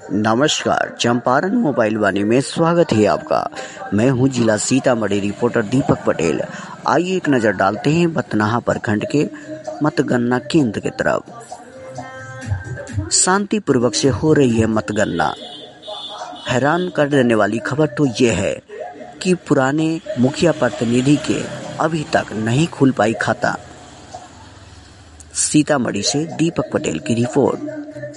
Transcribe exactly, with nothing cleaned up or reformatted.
नमस्कार, चंपारण मोबाइल वाणी में स्वागत है आपका। मैं हूं जिला सीतामढ़ी रिपोर्टर दीपक पटेल। आइए एक नजर डालते हैं बथनाहा प्रखंड के मतगणना केंद्र की तरफ। शांतिपूर्वक से हो रही है मतगणना। हैरान कर देने वाली खबर तो यह है कि पुराने मुखिया प्रतिनिधि के अभी तक नहीं खुल पाई खाता। सीतामढ़ी से दीपक पटेल की रिपोर्ट।